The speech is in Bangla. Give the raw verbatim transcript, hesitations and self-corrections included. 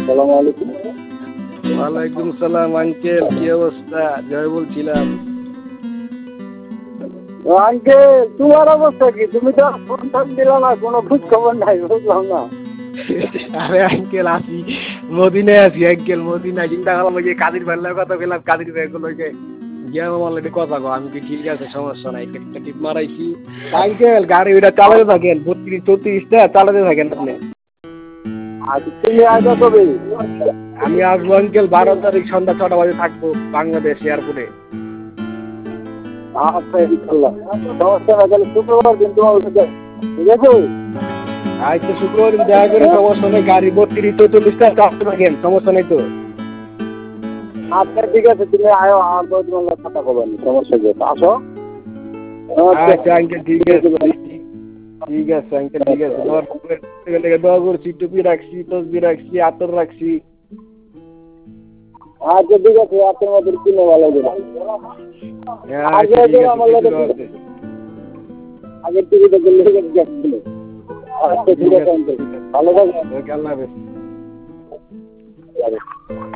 সালাম আলাইকুম। ওয়ালাইকুম সালাম আঙ্কেল, কি অবস্থা? জয় বলছিলাম। আঙ্কেল তোমার অবস্থা কি? তুমি তো ফোন টোন দিলা না, কোনো খোঁজ খবর নাই, বুঝলাম না। আরে আঙ্কেল আসি মদিনায় আছি আঙ্কেল, মদিনায় চিন্তা করলাম ওই যে কাদির ভাইয়ের কথা বললাম, কাদির ভাই গুলো গিয়ে অলরেডি কথা কো, আমি কি ঠিক আছে সমস্যা নাই, একটা টিপ মারাইছি। আঙ্কেল গাড়ি ওইটা চালাতে থাকেন, বত্রিশ চৌত্রিশটা চালাতে থাকেন আপনি। আর তুমি আগে কবে? আমি আসবো আঙ্কেল বারো তারিখ সন্ধ্যা ছটা বাজে থাকবো বাংলাদেশ এয়ারপোর্টে। আচ্ছা ইনশাল্লাহ, সমস্যা না। তাহলে শুক্রবার দিন তোমার সাথে, ঠিক আছে? আচ্ছা শুক্রবার দিন দেখা করে, সমস্যা নেই। গাড়ি বত্রিশ চৌচল্লিশটা চালাতে থাকেন, সমস্যা নেই তো। আচ্ছা ঠিক আছে, তুমি আয়ো, আমার তো তোমার কথা খবর নেই, সমস্যা কি? আসো। আচ্ছা আঙ্কেল ঠিক আছে, ঠিক আছে আঙ্কেল ঠিক আছে। দোয়া করছি, টুপি রাখছি, তসবি রাখছি, আতর রাখছি। আচ্ছা ঠিক আছে, আপনার মধ্যে কিনে ভালো দিন। আগে আমার লাগে আগের টিভিটা গেলে গেছিল। আচ্ছা ঠিক আছে আঙ্কেল, ভালো থাকবেন। আল্লাহ হাফেজ।